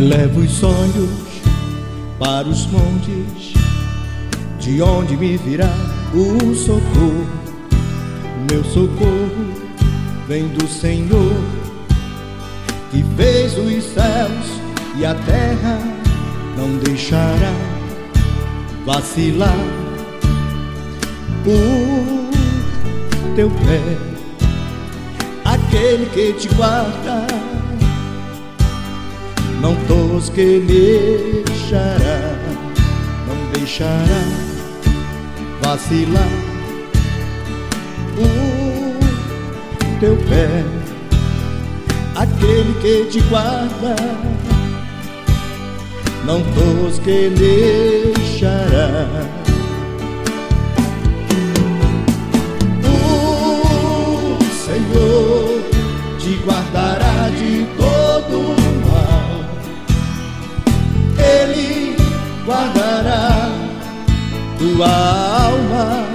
Levo os sonhos para os montes, de onde me virá o socorro. Meu socorro vem do Senhor, que fez os céus e a terra. Não deixará vacilar o teu pé, aquele que te guarda não tosquenejará, não deixará vacilar o teu pé, aquele que te guarda não tosquenejará. O Senhor te guardará de todo mal, Ele guardará tua alma.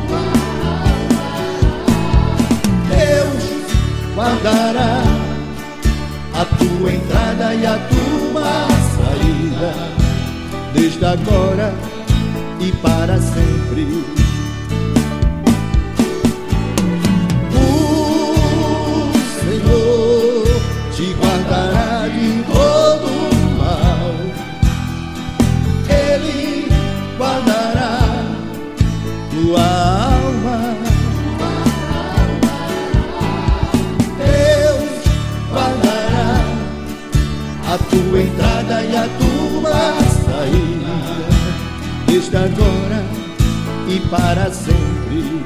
Deus guardará a tua entrada e a tua saída, desde agora e para sempre. O Senhor te guardará de todo mal, Ele guardará tua alma. Deus guardará a tua entrada e a tua saída, desde agora e para sempre.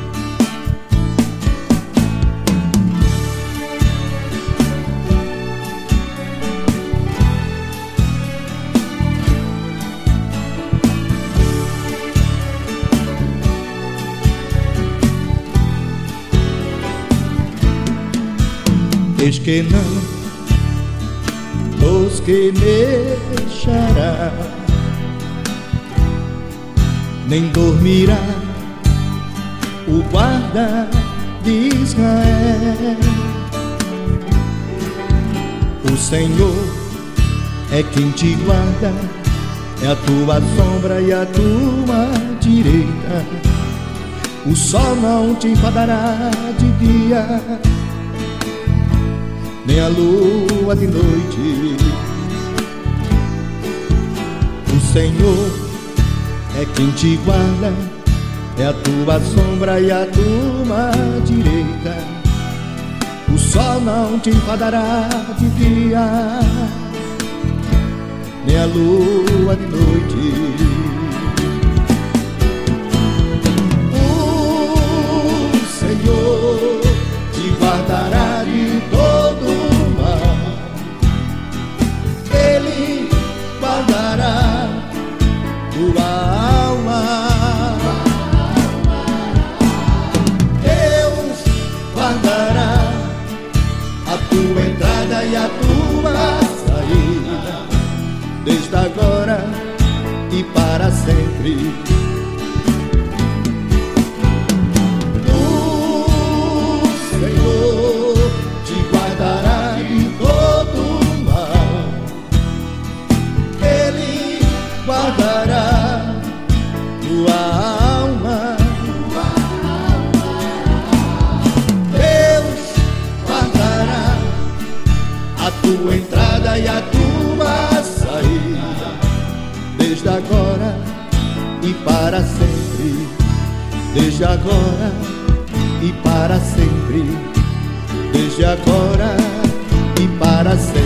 Eis que não tosquenejará, nem dormirá o guarda de Israel. O Senhor é quem te guarda, é a tua sombra e a tua direita. O sol não te enfadará de dia, nem a lua de noite. O Senhor é quem te guarda, é a tua sombra e a tua direita. O sol não te enfadará de dia, nem a lua de noite. O Senhor te guardará de todo mal, Ele guardará tua alma. Deus guardará a tua entrada e a tua saída, desde agora e para sempre. O Senhor te guardará de todo mal, Ele guardará tua alma. Deus guardará a tua entrada e a tua saída, desde agora e para sempre. Desde agora e para sempre. Desde agora e para sempre.